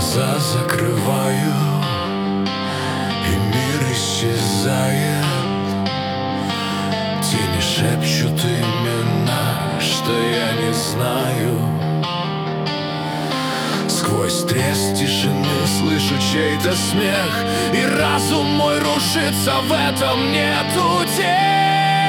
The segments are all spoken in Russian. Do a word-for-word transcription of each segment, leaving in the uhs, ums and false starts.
Глаза закрываю, и мир исчезает. Тени шепчут имена, что я не знаю. Сквозь треск тишины слышу чей-то смех, и разум мой рушится, в этом нету тень.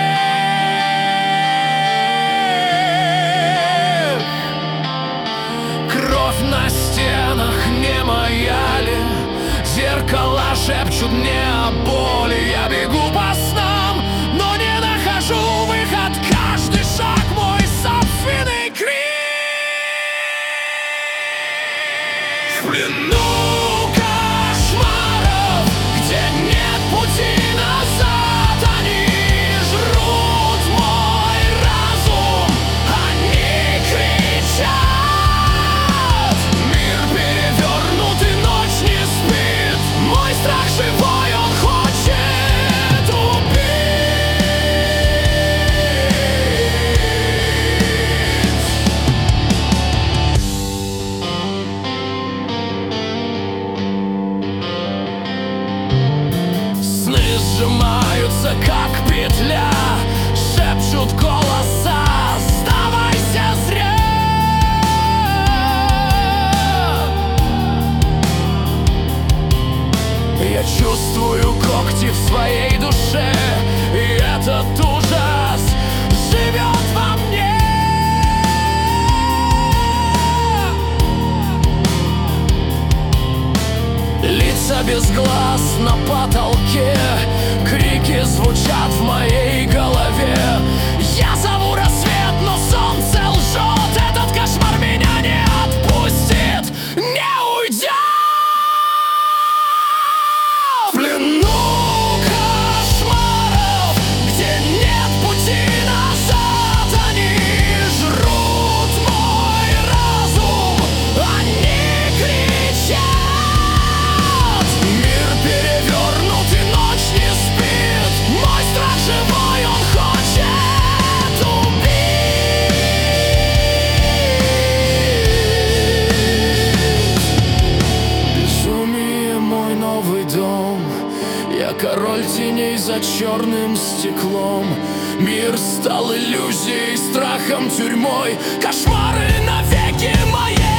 Кровь на стенах не моя ли? Зеркала шепчут мне о боли. Я бегу по снам, но не нахожу выход. Каждый шаг мой собственный крик. В плену кошмаров, где нет пути назад, они жрут мой разум, они кричат. Мир перевернут и ночь не спит. Мой страх живой, он хочет убить. Сны сжимаются, как петля, шепчут голоса: сдавайся зря. Я чувствую когти в своей душе, и этот ужас живет во мне. Лица без глаз на потолке, крики звучат в моей голове. Я зову рассвет, но солнце лжет. Этот кошмар меня не отпустит, не уйдет. В плену кошмаров, где нет пути назад, они жрут мой разум, они кричат. Мир перевернут и ночь не спит. Мой страх живой, он хочет убить. Безумие мой новый дом. Я король теней за черным стеклом. Мир стал иллюзией, страхом, тюрьмой. Кошмары навеки моей.